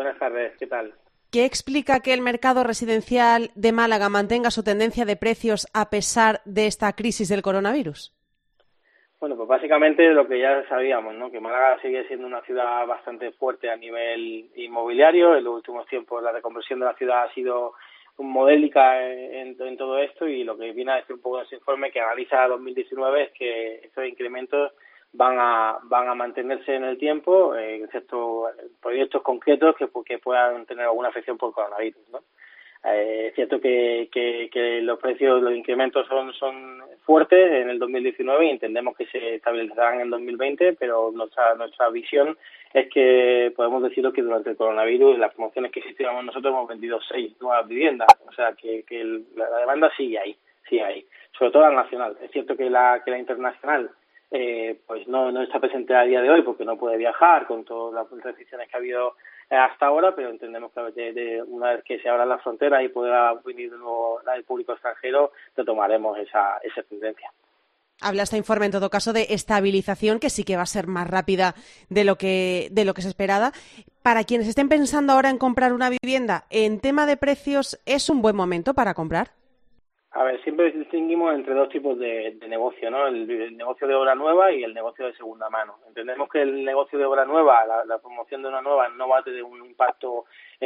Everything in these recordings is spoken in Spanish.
Buenas tardes, ¿qué tal? ¿Qué explica que el mercado residencial de Málaga mantenga su tendencia de precios a pesar de esta crisis del coronavirus? Bueno, pues básicamente lo que ya sabíamos, ¿no? Que Málaga sigue siendo una ciudad bastante fuerte a nivel inmobiliario. En los últimos tiempos la reconversión de la ciudad ha sido modélica en todo esto, y lo que viene a decir un poco ese informe que analiza 2019 es que estos incrementos van a mantenerse en el tiempo, excepto proyectos concretos que puedan tener alguna afección por coronavirus, ¿no? Es cierto que los precios, los incrementos son fuertes en el 2019 y entendemos que se estabilizarán en 2020, pero nuestra visión es que podemos decirlo que durante el coronavirus, las promociones que existíamos nosotros, hemos vendido 6 nuevas viviendas, o sea que la demanda sigue ahí, sobre todo la nacional. Es cierto que la internacional pues no está presente a día de hoy porque no puede viajar con todas las restricciones que ha habido hasta ahora, pero entendemos que una vez que se abran las fronteras y pueda venir de nuevo el público extranjero, retomaremos esa tendencia. Habla este informe, en todo caso, de estabilización, que sí que va a ser más rápida de lo que se esperaba. Para quienes estén pensando ahora en comprar una vivienda, en tema de precios, ¿es un buen momento para comprar? A ver, siempre distinguimos entre dos tipos de negocio, ¿no? El negocio de obra nueva y el negocio de segunda mano. Entendemos que el negocio de obra nueva, la promoción de una nueva, no va a tener un impacto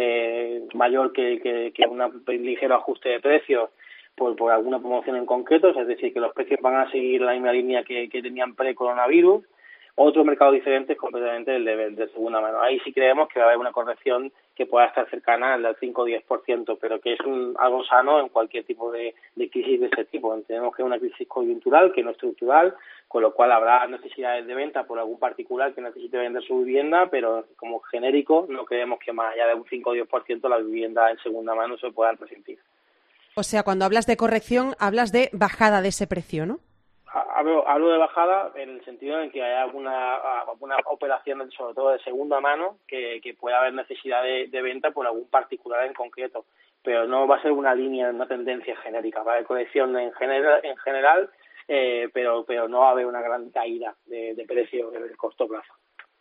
mayor que un ligero ajuste de precios por alguna promoción en concreto, es decir, que los precios van a seguir la misma línea que tenían pre-coronavirus. Otro mercado diferente es completamente el de segunda mano. Ahí sí creemos que va a haber una corrección que pueda estar cercana al 5 o 10%, pero que es algo sano en cualquier tipo de crisis de ese tipo. Entendemos que es una crisis coyuntural, que no estructural, con lo cual habrá necesidades de venta por algún particular que necesite vender su vivienda, pero como genérico no creemos que más allá de un 5 o 10% la vivienda en segunda mano se puedan resentir. O sea, cuando hablas de corrección, hablas de bajada de ese precio, ¿no? Hablo de bajada en el sentido en que hay alguna operación, sobre todo de segunda mano, que pueda haber necesidad de venta por algún particular en concreto, pero no va a ser una línea, una tendencia genérica. Va a haber corrección en general, pero no va a haber una gran caída de precio en el corto plazo.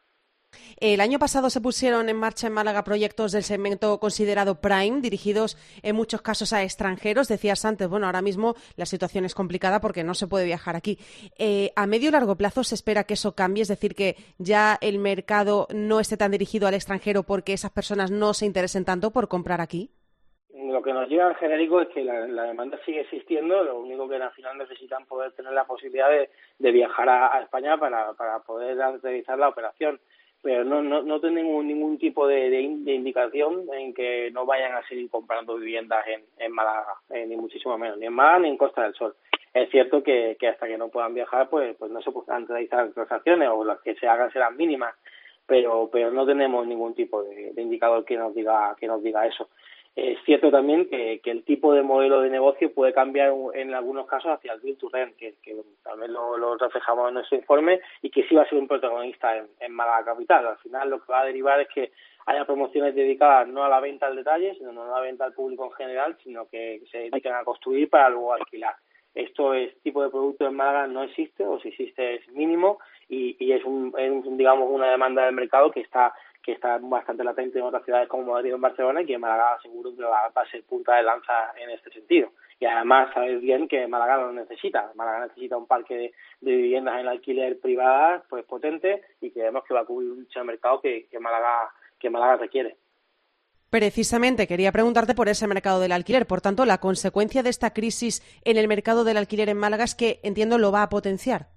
El año pasado se pusieron en marcha en Málaga proyectos del segmento considerado Prime, dirigidos en muchos casos a extranjeros. Decías antes, bueno, ahora mismo la situación es complicada porque no se puede viajar aquí. A medio y largo plazo se espera que eso cambie, es decir, que ya el mercado no esté tan dirigido al extranjero porque esas personas no se interesen tanto por comprar aquí. Lo que nos llega en genérico es que la demanda sigue existiendo, lo único que al final necesitan poder tener la posibilidad de viajar a España para poder realizar la operación. Pero no tenemos ningún tipo de indicación en que no vayan a seguir comprando viviendas en Málaga, ni muchísimo menos, ni en Málaga ni en Costa del Sol. Es cierto que hasta que no puedan viajar, pues no se pueden realizar transacciones, o las que se hagan serán mínimas, pero no tenemos ningún tipo de indicador que nos diga eso. Es cierto también que el tipo de modelo de negocio puede cambiar en algunos casos hacia el build to rent, que también lo reflejamos en nuestro informe, y que sí va a ser un protagonista en Málaga Capital. Al final lo que va a derivar es que haya promociones dedicadas no a la venta al detalle, sino no a la venta al público en general, sino que se dediquen a construir para luego alquilar. Tipo de producto en Málaga no existe, o si existe es mínimo, y es digamos una demanda del mercado que está bastante latente en otras ciudades como Madrid o en Barcelona, y que Málaga seguro que va a ser punta de lanza en este sentido. Y además sabes bien que Málaga lo necesita. Málaga necesita un parque de viviendas en alquiler privadas pues potente, y creemos que va a cubrir un nicho de mercado que Málaga requiere. Precisamente quería preguntarte por ese mercado del alquiler. Por tanto, la consecuencia de esta crisis en el mercado del alquiler en Málaga es que, entiendo, lo va a potenciar.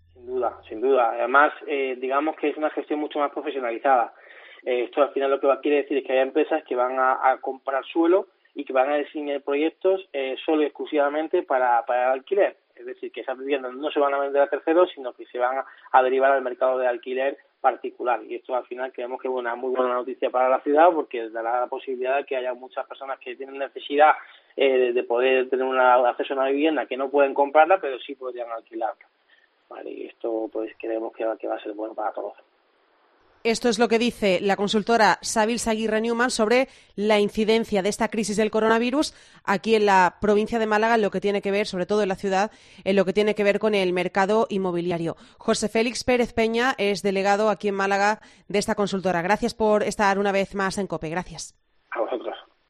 Sin duda. Además, digamos que es una gestión mucho más profesionalizada. Esto al final lo que quiere decir es que hay empresas que van a comprar suelo y que van a diseñar proyectos solo y exclusivamente para el alquiler. Es decir, que esas viviendas no se van a vender a terceros, sino que se van a derivar al mercado de alquiler particular. Y esto al final creemos que es una muy buena noticia para la ciudad, porque dará la posibilidad de que haya muchas personas que tienen necesidad de poder tener acceso a una vivienda, que no pueden comprarla, pero sí podrían alquilarla. Vale, y esto pues creemos que va a ser bueno para todos. Esto es lo que dice la consultora Savills Aguirre Newman sobre la incidencia de esta crisis del coronavirus aquí en la provincia de Málaga, en lo que tiene que ver, sobre todo en la ciudad, en lo que tiene que ver con el mercado inmobiliario. José Félix Pérez Peña es delegado aquí en Málaga de esta consultora. Gracias por estar una vez más en COPE. Gracias.